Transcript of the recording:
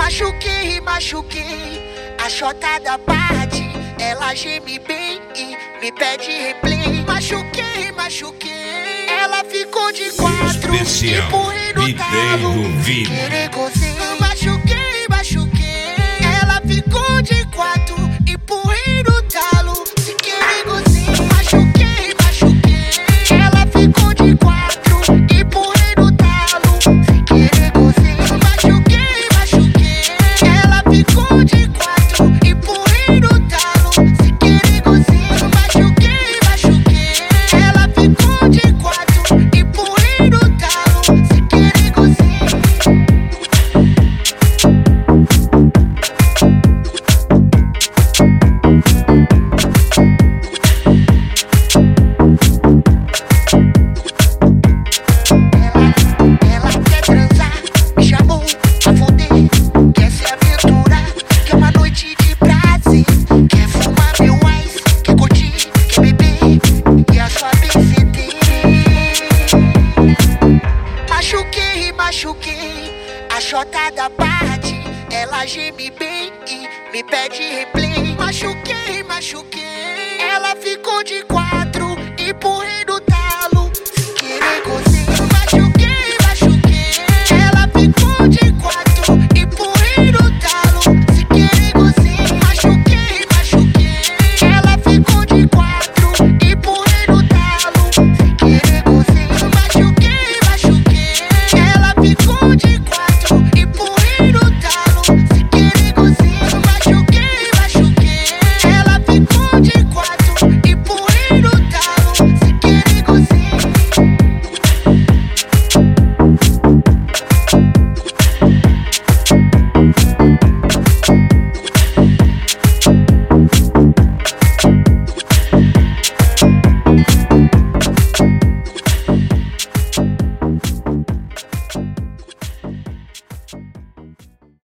Machuquei, machuquei a chota da parte. Ela geme bem e me pede replay. Machuquei, machuquei. Ela ficou de quatro, empurrei no talo, querer gozer. Machuquei, machuquei. Ela ficou de quatro, empurrei no talo, se querer gozer. Machuquei, machuquei. Ela ficou de quatro, empurrei no talo, se querer gozer. Machuquei, machuquei. Ela ficou de quatro, empurrei no talo, se querer gozer. Machuquei, machuquei. Ela ficou de quatro, empurrei no talo, se querer gozer. Ela quer transar, me chamou pra foder, quer se aventurar, quer uma noite de prazer, quer fumar meu ice, quer curtir, quer beber e a sua BCD. Machuquei, machuquei a chota da parte. Ela geme bem e me pede replay. Machuquei, machuquei. Ela ficou de quatro, empurrei no